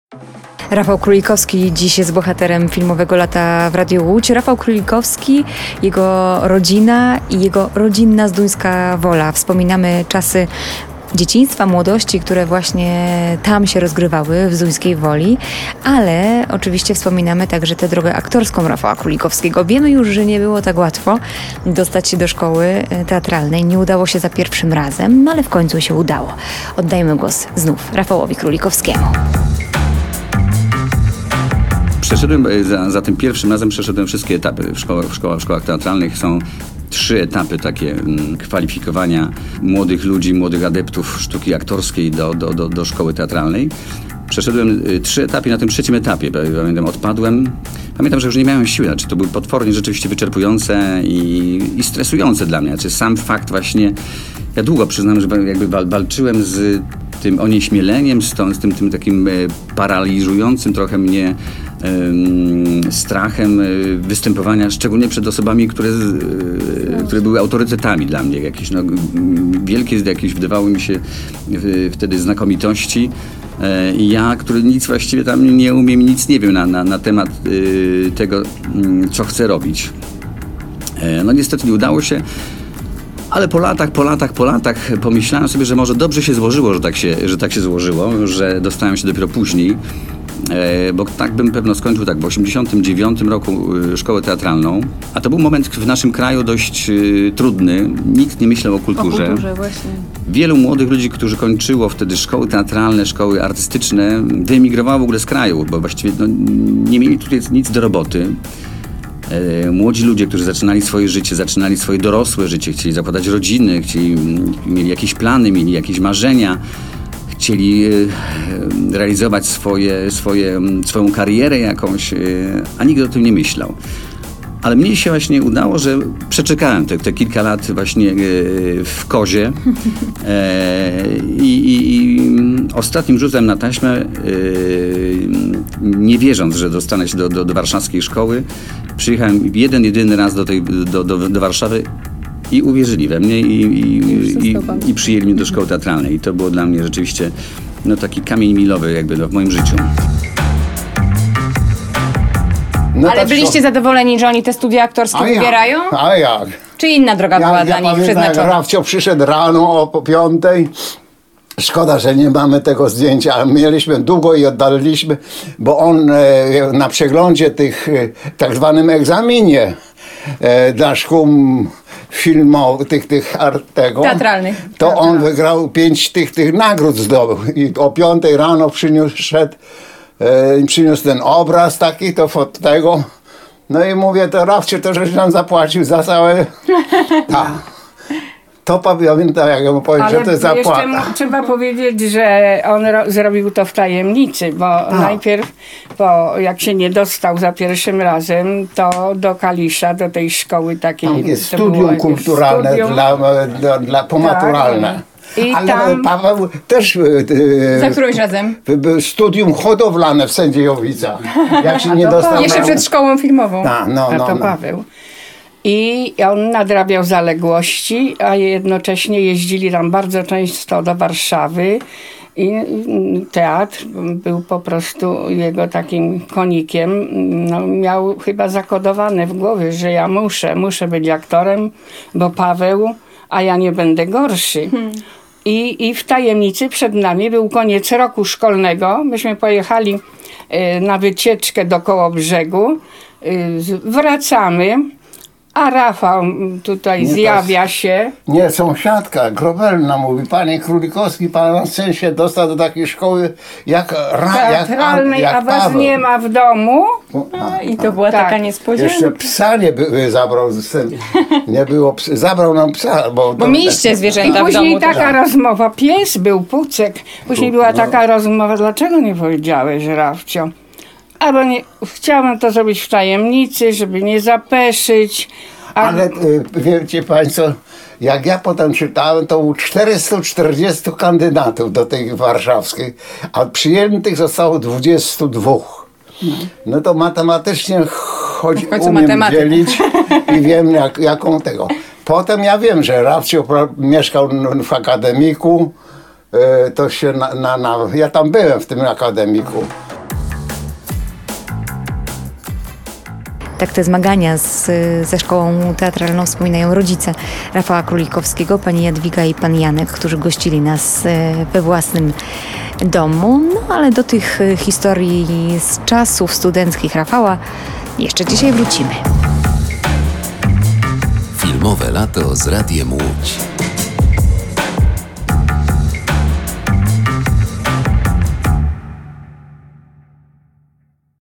Rafał Królikowski dziś jest bohaterem filmowego Lata w Radiu Łódź. Rafał Królikowski, jego rodzina i jego rodzinna zduńska Wola. Wspominamy czasy dzieciństwa, młodości, które właśnie tam się rozgrywały, w Zduńskiej Woli, ale oczywiście wspominamy także tę drogę aktorską Rafała Królikowskiego. Wiemy już, że nie było tak łatwo dostać się do szkoły teatralnej. Nie udało się za pierwszym razem, no ale w końcu się udało. Oddajemy głos znów Rafałowi Królikowskiemu. Przeszedłem za tym pierwszym razem wszystkie etapy w szkołach teatralnych. Są 3 etapy takie kwalifikowania młodych ludzi, młodych adeptów sztuki aktorskiej do szkoły teatralnej. Przeszedłem 3 etapy i na tym 3. etapie, pamiętam, odpadłem. Pamiętam, że już nie miałem siły, znaczy to były potwornie rzeczywiście wyczerpujące i stresujące dla mnie. Znaczy sam fakt właśnie, ja długo przyznam, że jakby walczyłem z tym onieśmieleniem, z tym takim paraliżującym trochę mnie strachem występowania, szczególnie przed osobami, które były autorytetami dla mnie. Jakieś wielkie jakieś wydawały mi się wtedy znakomitości. I ja, który nic właściwie tam nie umiem, nic nie wiem na temat tego, co chcę robić. No niestety nie udało się. Ale po latach pomyślałem sobie, że może dobrze się złożyło, że tak się złożyło, że dostałem się dopiero później, bo tak bym pewno skończył w 1989 roku szkołę teatralną, a to był moment w naszym kraju dość trudny, nikt nie myślał o kulturze. O kulturze, właśnie. Wielu młodych ludzi, którzy kończyło wtedy szkoły teatralne, szkoły artystyczne, wyemigrowało w ogóle z kraju, bo właściwie nie mieli tutaj nic do roboty. Młodzi ludzie, którzy zaczynali swoje życie, zaczynali swoje dorosłe życie, chcieli zakładać rodziny, mieli jakieś plany, mieli jakieś marzenia, chcieli realizować swoją karierę jakąś, a nikt o tym nie myślał. Ale mnie się właśnie udało, że przeczekałem te kilka lat właśnie w kozie i ostatnim rzutem na taśmę, nie wierząc, że dostanę się do warszawskiej szkoły, przyjechałem jedyny raz do Warszawy i uwierzyli we mnie i przyjęli mnie do szkoły teatralnej. I to było dla mnie rzeczywiście taki kamień milowy jakby w moim życiu. No ale byliście zadowoleni, że oni te studia aktorskie wybierają? A jak? Czy inna droga była dla nich przeznaczona? Jak Rafcio przyszedł rano o 5:00. Szkoda, że nie mamy tego zdjęcia, ale mieliśmy długo i oddaliliśmy, bo on na przeglądzie tych tak zwanym egzaminie dla szkół filmowych, teatralnych. To on wygrał 5 tych nagród zdobył i o 5:00 rano przyniósł ten obraz taki, tego. No i mówię, to Rafcie, to żeś nam zapłacił za całe... Tak. To pamiętam, jak mu powiem, że to jest zapłata. Jeszcze trzeba powiedzieć, że on zrobił to w tajemnicy, bo najpierw, jak się nie dostał za pierwszym razem, to do Kalisza, do tej szkoły takiej... Tam jest studium kulturalne pomaturalne. Ale tam... Paweł też... Za którymś razem? Studium hodowlane w Sędziejowicach. Jak się nie dostał... Jeszcze przed szkołą filmową. Paweł. I on nadrabiał zaległości, a jednocześnie jeździli tam bardzo często do Warszawy i teatr był po prostu jego takim konikiem. Miał chyba zakodowane w głowie, że ja muszę być aktorem, bo Paweł, a ja nie będę gorszy. I w tajemnicy przed nami był koniec roku szkolnego. Myśmy pojechali na wycieczkę do Kołobrzegu. Wracamy. A Rafał tutaj zjawia się. Nie, sąsiadka Grobelna mówi, panie Królikowski, pan syn się dostał do takiej szkoły teatralnej, a was Paweł. Nie ma w domu. I to była taka niespodzianka. Jeszcze psa zabrał, nie było psa, zabrał nam psa. Bo mieliście zwierzęta w domu. Później taka rozmowa, pies był, Pucek. Później była taka rozmowa, dlaczego nie powiedziałeś, Rafcio? Albo nie, chciałam to zrobić w tajemnicy, żeby nie zapeszyć. Ale wiecie państwo, jak ja potem czytałem, to było 440 kandydatów do tej warszawskiej, a przyjętych zostało 22. No to matematycznie umiem dzielić i wiem jaką tego. Potem ja wiem, że Rafcio mieszkał w akademiku, to się ja tam byłem w tym akademiku. Tak te zmagania ze szkołą teatralną wspominają rodzice Rafała Królikowskiego, pani Jadwiga i pan Janek, którzy gościli nas we własnym domu. No ale do tych historii z czasów studenckich Rafała jeszcze dzisiaj wrócimy. Filmowe lato z Radiem Łódź.